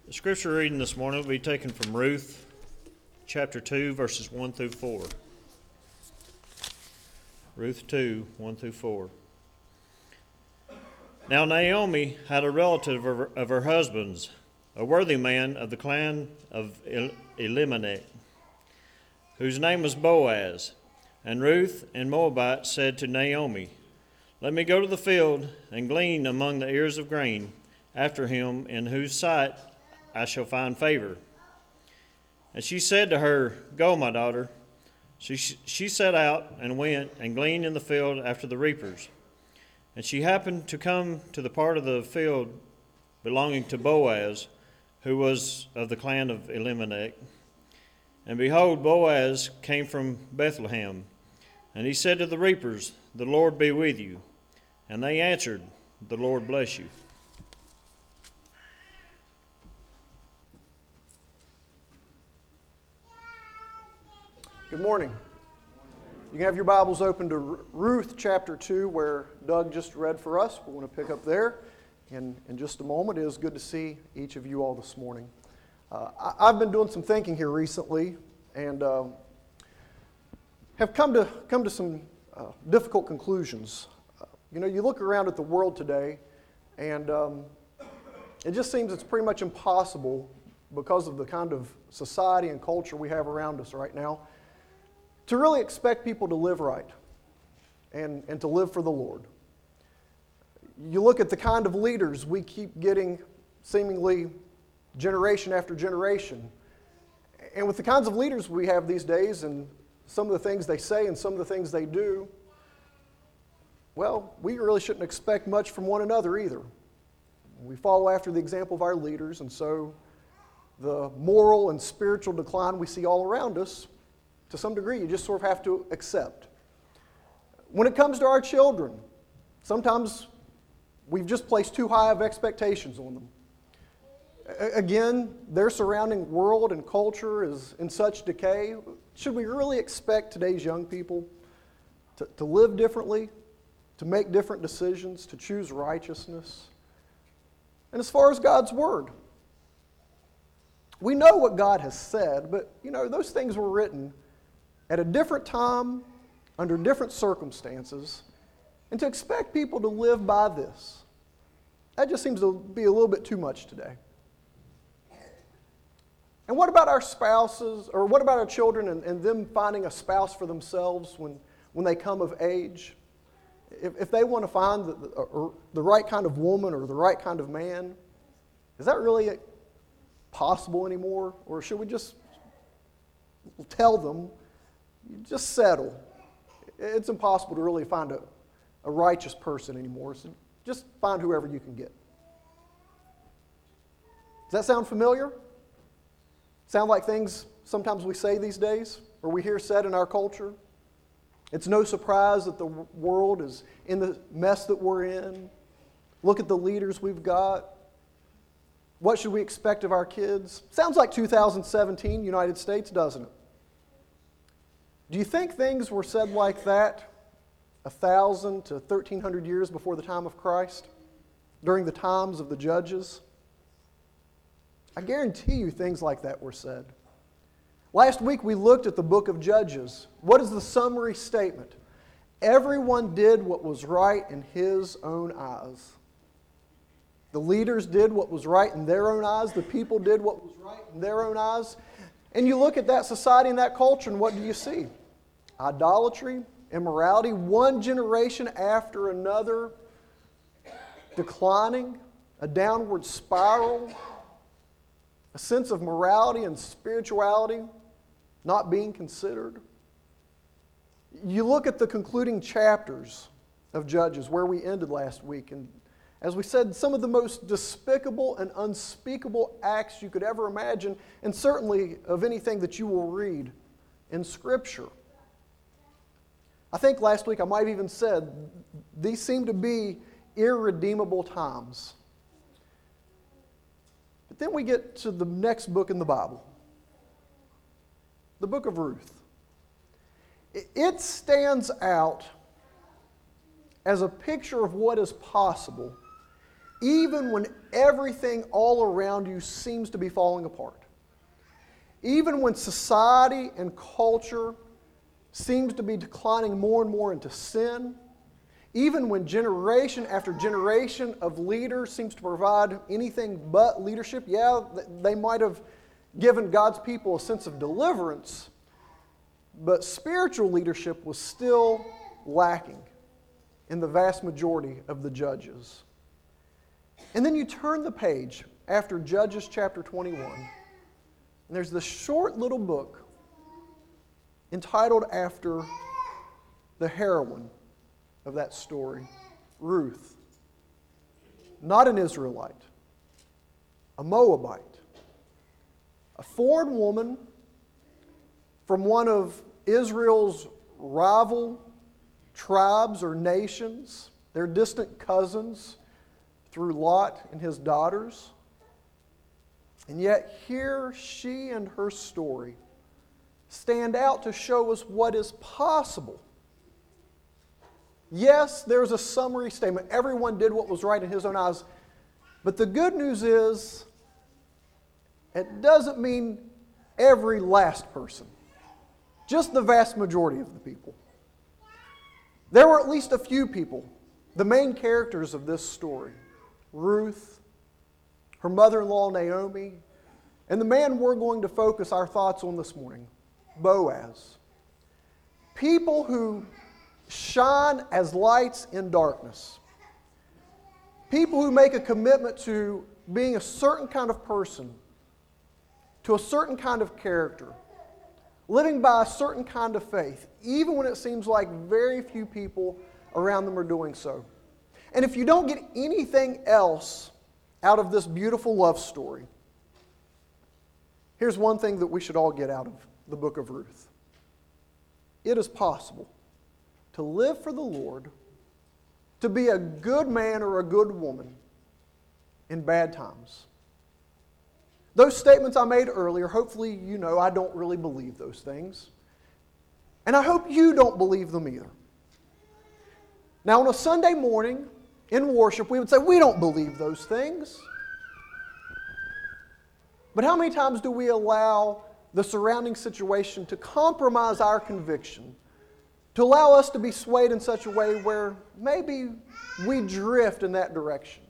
The scripture reading this morning will be taken from Ruth chapter 2, verses 1 through 4. Ruth 2, 1 through 4. Now Naomi had a relative of her husband's, a worthy man of the clan of Elimelech, whose name was Boaz. And Ruth and Moabite said to Naomi, "Let me go to the field and glean among the ears of grain after him in whose sight I shall find favor." And she said to her, "Go, my daughter." She set out and went and gleaned in the field after the reapers. And she happened to come to the part of the field belonging to Boaz, who was of the clan of Elimelech. And behold, Boaz came from Bethlehem. And he said to the reapers, "The Lord be with you." And they answered, "The Lord bless you." Good morning. You can have your Bibles open to Ruth chapter 2, where Doug just read for us. We want to pick up there in just a moment. It is good to see each of you all this morning. I've been doing some thinking here recently and have come to some difficult conclusions. You look around at the world today, and it just seems it's pretty much impossible, because of the kind of society and culture we have around us right now, to really expect people to live right and to live for the Lord. You look at the kind of leaders we keep getting seemingly generation after generation. And with the kinds of leaders we have these days and some of the things they say and some of the things they do, well, we really shouldn't expect much from one another either. We follow after the example of our leaders, and so the moral and spiritual decline we see all around us, to some degree, you just sort of have to accept. When it comes to our children, sometimes we've just placed too high of expectations on them. Again, their surrounding world and culture is in such decay. Should we really expect today's young people to live differently, to make different decisions, to choose righteousness? And as far as God's Word, we know what God has said, but those things were written at a different time, under different circumstances, and to expect people to live by this, that just seems to be a little bit too much today. And what about our spouses, or what about our children and them finding a spouse for themselves when they come of age? If they want to find the right kind of woman or the right kind of man, is that really possible anymore? Or should we just tell them, you just settle? It's impossible to really find a righteous person anymore, so just find whoever you can get. Does that sound familiar? Sound like things sometimes we say these days, or we hear said in our culture? It's no surprise that the world is in the mess that we're in. Look at the leaders we've got. What should we expect of our kids? Sounds like 2017 United States, doesn't it? Do you think things were said like that 1,000 to 1,300 years before the time of Christ, during the times of the judges? I guarantee you things like that were said. Last week we looked at the book of Judges. What is the summary statement? Everyone did what was right in his own eyes. The leaders did what was right in their own eyes. The people did what was right in their own eyes. And you look at that society and that culture, and what do you see? Idolatry, immorality, one generation after another, declining, a downward spiral, a sense of morality and spirituality not being considered. You look at the concluding chapters of Judges, where we ended last week, and as we said, some of the most despicable and unspeakable acts you could ever imagine, and certainly of anything that you will read in Scripture. I think last week I might have even said these seem to be irredeemable times. But then we get to the next book in the Bible, the book of Ruth. It stands out as a picture of what is possible even when everything all around you seems to be falling apart. Even when society and culture seems to be declining more and more into sin. Even when generation after generation of leaders seems to provide anything but leadership. Yeah, they might have given God's people a sense of deliverance, but spiritual leadership was still lacking in the vast majority of the judges. And then you turn the page after Judges chapter 21, and there's this short little book entitled after the heroine of that story, Ruth. Not an Israelite, a Moabite, a foreign woman from one of Israel's rival tribes or nations, their distant cousins through Lot and his daughters. And yet here she and her story stand out to show us what is possible. Yes, there's a summary statement. Everyone did what was right in his own eyes. But the good news is, it doesn't mean every last person. Just the vast majority of the people. There were at least a few people, the main characters of this story. Ruth, her mother-in-law Naomi, and the man we're going to focus our thoughts on this morning, Boaz. People who shine as lights in darkness. People who make a commitment to being a certain kind of person, to a certain kind of character, living by a certain kind of faith, even when it seems like very few people around them are doing so. And if you don't get anything else out of this beautiful love story, here's one thing that we should all get out of the book of Ruth. It is possible to live for the Lord, to be a good man or a good woman in bad times. Those statements I made earlier, hopefully you know I don't really believe those things. And I hope you don't believe them either. Now on a Sunday morning in worship, we would say we don't believe those things. But how many times do we allow the surrounding situation to compromise our conviction, to allow us to be swayed in such a way where maybe we drift in that direction?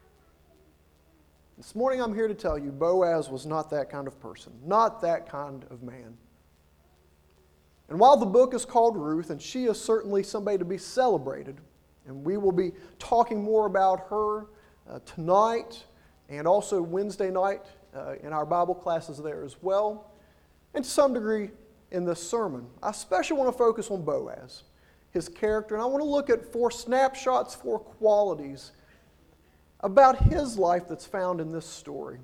This morning I'm here to tell you Boaz was not that kind of person, not that kind of man. And while the book is called Ruth, and she is certainly somebody to be celebrated, and we will be talking more about her tonight and also Wednesday night in our Bible classes there as well, and to some degree in this sermon, I especially want to focus on Boaz, his character, and I want to look at 4 snapshots, 4 qualities about his life that's found in this story.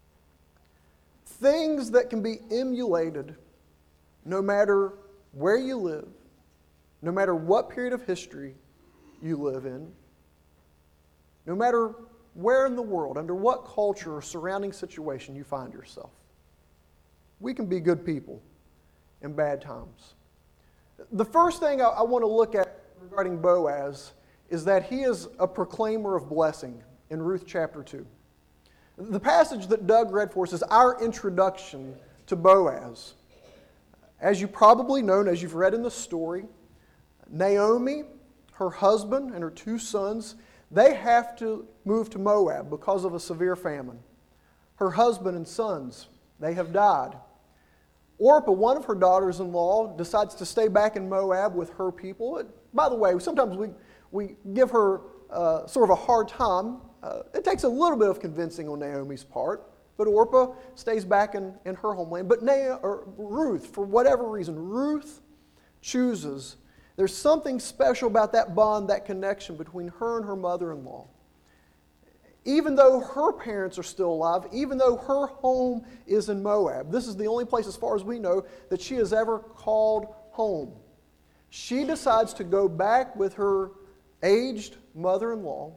Things that can be emulated no matter where you live, no matter what period of history you live in, no matter where in the world, under what culture or surrounding situation you find yourself. We can be good people in bad times. The first thing I want to look at regarding Boaz is that he is a proclaimer of blessing in Ruth chapter 2. The passage that Doug read for us is our introduction to Boaz. As you probably know, and as you've read in the story, Naomi, her husband, and her 2 sons, they have to move to Moab because of a severe famine. Her husband and sons, they have died. Orpah, one of her daughters-in-law, decides to stay back in Moab with her people. By the way, sometimes we give her sort of a hard time. It takes a little bit of convincing on Naomi's part, but Orpah stays back in her homeland. But Ruth, for whatever reason, Ruth chooses. There's something special about that bond, that connection between her and her mother-in-law. Even though her parents are still alive, even though her home is in Moab, this is the only place as far as we know that she has ever called home. She decides to go back with her aged mother-in-law,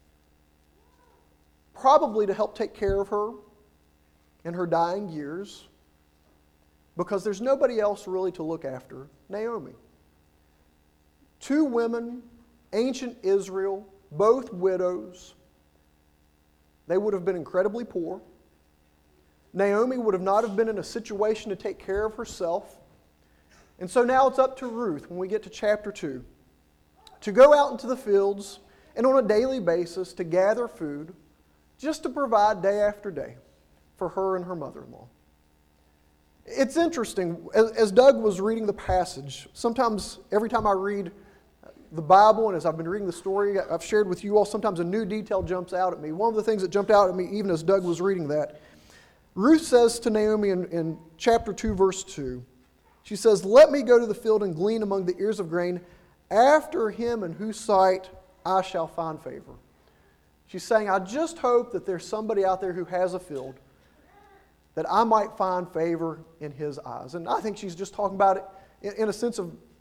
probably to help take care of her in her dying years, because there's nobody else really to look after Naomi. 2 women, ancient Israel, both widows, They would have been incredibly poor. Naomi would have not have been in a situation to take care of herself. And so now it's up to Ruth, when we get to chapter 2, to go out into the fields and on a daily basis to gather food just to provide day after day for her and her mother-in-law. It's interesting, as Doug was reading the passage, sometimes every time I read the Bible and as I've been reading the story I've shared with you all, sometimes a new detail jumps out at me. One of the things that jumped out at me even as Doug was reading that, Ruth says to Naomi in chapter 2, verse 2, she says, "Let me go to the field and glean among the ears of grain after him in whose sight I shall find favor." She's saying, I just hope that there's somebody out there who has a field that I might find favor in his eyes. And I think she's just talking about it in a sense of